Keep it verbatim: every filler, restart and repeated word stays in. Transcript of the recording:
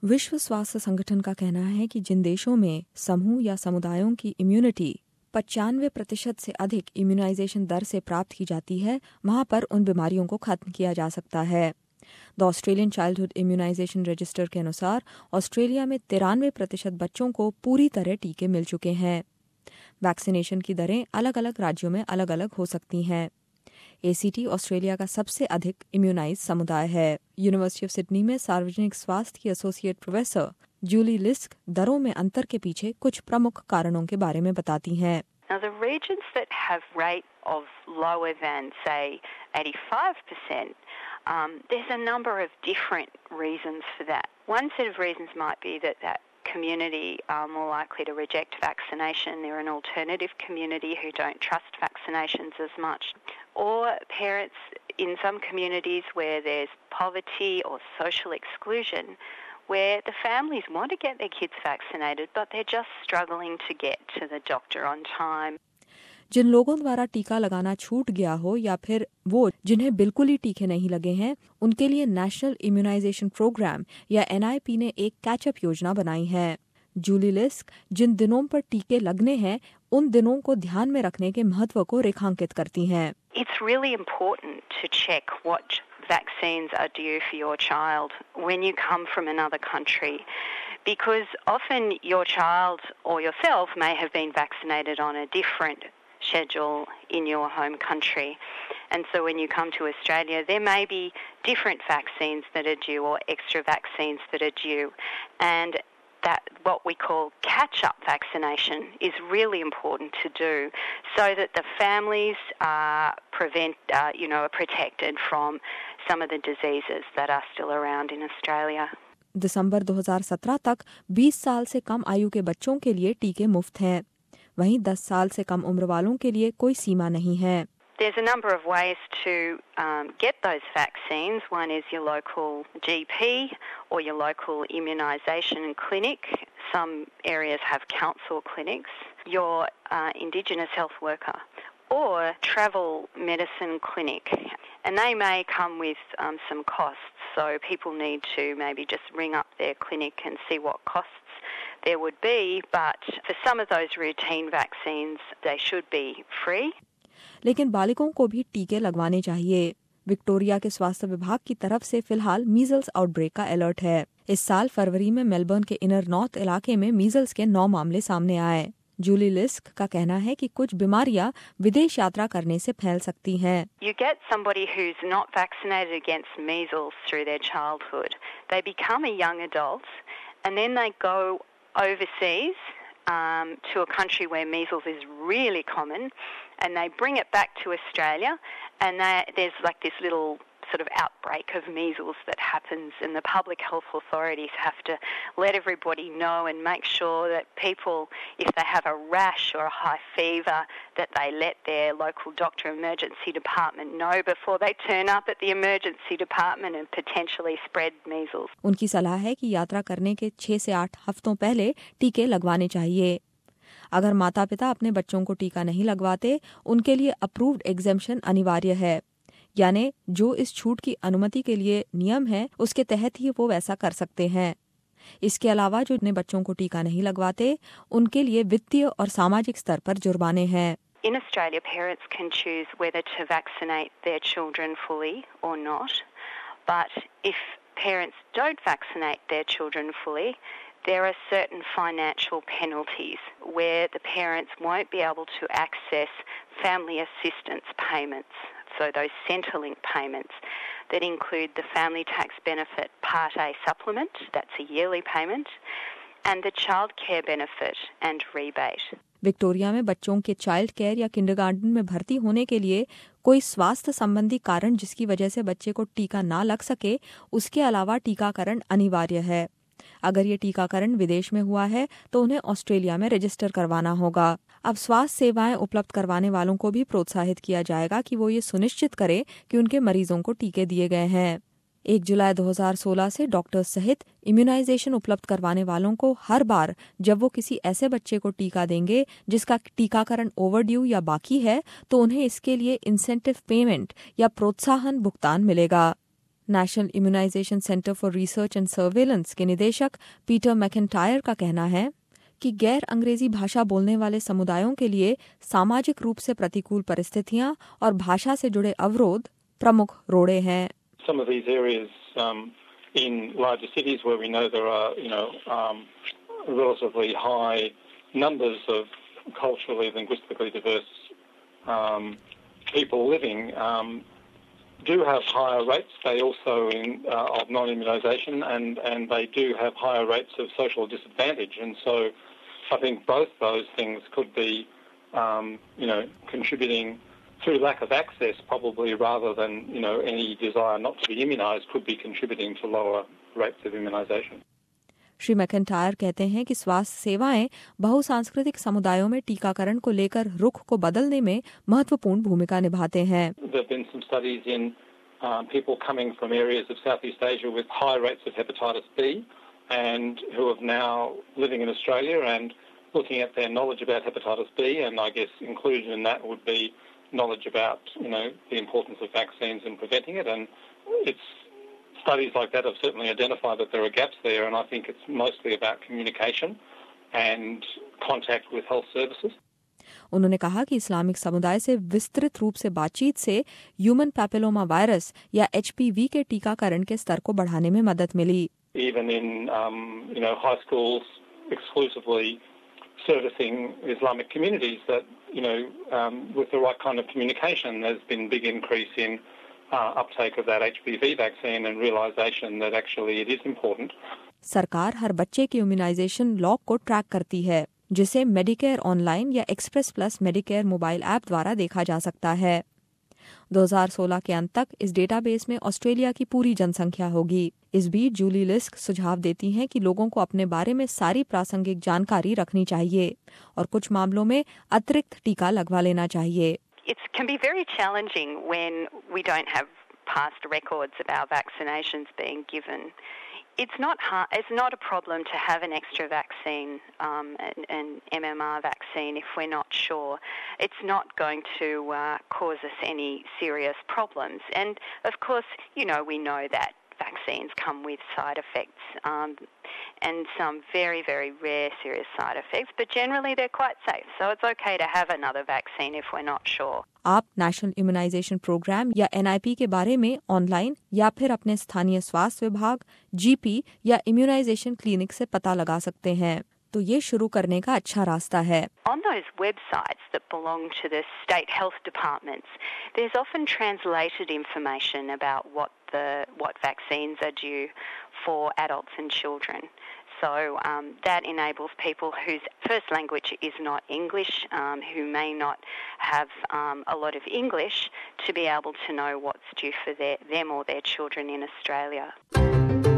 विश्व स्वास्थ्य संगठन का कहना है कि जिन देशों में समूह या समुदायों की इम्यूनिटी पचानवे प्रतिशत से अधिक इम्यूनाइजेशन दर से प्राप्त की जाती है, वहां पर उन बीमारियों को खत्म किया जा सकता है। The Australian childhood immunisation register के अनुसार ऑस्ट्रेलिया में तिरानवे प्रतिशत बच्चों को पूरी तरह टीके मिल चुके हैं। वैक्सीनेशन की दरें अलग अलग राज्यों में अलग अलग हो सकती हैं। एसीटी ऑस्ट्रेलिया का सबसे अधिक इम्यूनाइज समुदाय है। यूनिवर्सिटी ऑफ सिडनी में सार्वजनिक स्वास्थ्य की एसोसिएट प्रोफेसर जूली लिस्क दरों में अंतर के पीछे कुछ प्रमुख कारणों के बारे में बताती हैं। Now, the regions that have rate of lower than, say, eighty-five percent, um, there's a number of different reasons for that. One set of reasons might be that that community are more likely to reject vaccination. They're an alternative community who don't trust vaccinations as much. Or parents in some communities where there's poverty or social exclusion, where the families want to get their kids vaccinated, but they're just struggling to get to the doctor on time. जिन लोगों द्वारा टीका लगाना छूट गया हो या फिर वो जिन्हें बिल्कुल ही टीके नहीं लगे हैं, उनके लिए नेशनल इम्यूनाइजेशन प्रोग्राम या एन आई पी ने एक कैचअप योजना बनाई है। जूली लिस्क जिन दिनों पर टीके लगने हैं, उन दिनों को ध्यान में रखने के महत्व को रेखांकित करती हैं। It's really important to check what vaccines are due for your child when you come from another country, because often your child or yourself may have been vaccinated on a different schedule in your home country, and so when you come to Australia there may be different vaccines that are due or extra vaccines that are due, and that what we call catch-up vaccination is really important to do so that the families are prevent, uh, you know, are protected from some of the diseases that are still around in Australia. दिसंबर दो हज़ार सत्रह तक बीस साल से कम आयु के बच्चों के लिए टीके मुफ्त हैं। वहीं दस साल से कम उम्र वालों के लिए कोई सीमा नहीं है। There's a number of ways to um, get those vaccines. One is your local G P or your local immunisation clinic. Some areas have council clinics. Your uh, Indigenous health worker or travel medicine clinic. And they may come with um, some costs. So people need to maybe just ring up their clinic and see what costs there would be. But for some of those routine vaccines, they should be free. लेकिन बालिकों को भी टीके लगवाने चाहिए। Victoria के स्वास्थ्य विभाग की तरफ से फिलहाल मीजल्स आउटब्रेक का अलर्ट है। इस साल फरवरी में मेलबर्न के इनर नॉर्थ इलाके में मीजल्स के नौ मामले सामने आए। जूली लिस्क का कहना है कि कुछ बीमारियां विदेश यात्रा करने से फैल सकती हैं। You get somebody who's not vaccinated against measles through their childhood. They become a young adult and then they go overseas um, to a country where measles is really common, and they bring it back to Australia, and they, there's like this little sort of outbreak of measles that happens, and the public health authorities have to let everybody know and make sure that people, if they have a rash or a high fever, that they let their local doctor emergency department know before they turn up at the emergency department and potentially spread measles. उनकी सलाह है कि यात्रा करने के छह से आठ हफ्तों पहले टीके लगवाने चाहिए। अगर माता पिता अपने बच्चों को टीका नहीं लगवाते, उनके लिए अप्रूव्ड एग्जेम्पशन अनिवार्य है, यानी जो इस छूट की अनुमति के लिए नियम है उसके तहत ही वो वैसा कर सकते हैं। इसके अलावा जो अपने बच्चों को टीका नहीं लगवाते, उनके लिए वित्तीय और सामाजिक स्तर पर जुर्माने हैं। In Australia, parents can choose whether to vaccinate their children fully or not. But if parents don't vaccinate their children fully, there are certain financial penalties where the parents won't be able to access family assistance payments. So those Centrelink payments that include the Family Tax Benefit Part A supplement, that's a yearly payment, and the Child Care Benefit and rebate. Victoria में बच्चों के child care या kindergarten में भर्ती होने के लिए कोई स्वास्थ्य संबंधी कारण जिसकी वजह से बच्चे को टीका ना लग सके, उसके अलावा टीकाकरण अनिवार्य है। अगर ये टीकाकरण विदेश में हुआ है तो उन्हें ऑस्ट्रेलिया में रजिस्टर करवाना होगा। अब स्वास्थ्य सेवाएं उपलब्ध करवाने वालों को भी प्रोत्साहित किया जाएगा कि वो ये सुनिश्चित करें कि उनके मरीजों को टीके दिए गए हैं। एक जुलाई दो हज़ार सोलह से डॉक्टर्स सहित इम्यूनाइजेशन उपलब्ध करवाने वालों को हर बार जब वो किसी ऐसे बच्चे को टीका देंगे जिसका टीकाकरण ओवरड्यू या बाकी है, तो उन्हें इसके लिए इंसेंटिव पेमेंट या प्रोत्साहन भुगतान मिलेगा। National immunisation centre for research and surveillance के निदेशक पीटर मैकेंटायर का कहना है कि गैर अंग्रेजी भाषा बोलने वाले समुदायों के लिए सामाजिक रूप से प्रतिकूल परिस्थितियां और भाषा से जुड़े अवरोध प्रमुख रोड़े हैं। Some of these areas um, in larger cities where we know there are, you know, um, relatively high numbers of culturally, linguistically diverse um, people living um, do have higher rates. They also in, uh, of non-immunisation and, and they do have higher rates of social disadvantage. And so I think both those things could be, um, you know, contributing through lack of access probably rather than, you know, any desire not to be immunised could be contributing to lower rates of immunisation. Shri McIntyre कहते हैं कि स्वास्थ्य सेवाएं बहुसांस्कृतिक समुदायों में टीकाकरण को लेकर रुख को बदलने में महत्वपूर्ण भूमिका निभाते हैं। There have been some studies in um, people coming from areas of Southeast Asia with high rates of hepatitis B and who are now living in Australia and looking at their knowledge about hepatitis B, and I guess included in that would be knowledge about, you know, the importance of vaccines and preventing it. And it's studies like that have certainly identified that there are gaps there, and I think it's mostly about communication and contact with health services. उन्होंने कहा कि Islamic समुदाय से विस्तृत रूप से बातचीत से ह्यूमन पैपिलोमा वायरस या एच पी वी के टीकाकरण के स्तर को बढ़ाने में मदद मिली। Even in um, you know high schools exclusively servicing Islamic communities, that you know um, with the right kind of communication, there's been big increase in uh, uptake of that H P V vaccine and realization that actually it is important. सरकार हर बच्चे के immunisation log को track करती है, जिसे Medicare online या express plus Medicare mobile app द्वारा देखा जा सकता है। दो हज़ार सोलह के अंत तक इस डेटाबेस में ऑस्ट्रेलिया की पूरी जनसंख्या होगी। इस बीच जूली लिस्क सुझाव देती हैं कि लोगों को अपने बारे में सारी प्रासंगिक जानकारी रखनी चाहिए और कुछ मामलों में अतिरिक्त टीका लगवा लेना चाहिए। It can be very challenging when we don't have past records about vaccinations being given. It's not hard, it's not a problem to have an extra vaccine, um, an, an M M R vaccine, if we're not sure. It's not going to uh, cause us any serious problems. And of course, you know, we know that vaccines come with side effects um, and some very, very rare serious side effects, but generally they're quite safe. So it's okay to have another vaccine if we're not sure. आप national immunisation programme या N I P के बारे में online या फिर अपने स्थानीय स्वास्थ्य विभाग, जी पी या इम्यूनाइजेशन क्लिनिक से पता लगा सकते हैं। तो ये शुरू करने का अच्छा रास्ता है। On those websites that belong to the state health departments, there's often translated information about what the what vaccines are due for adults and children. So um, that enables people whose first language is not English, um, who may not have um, a lot of English, to be able to know what's due for their, them or their children in Australia.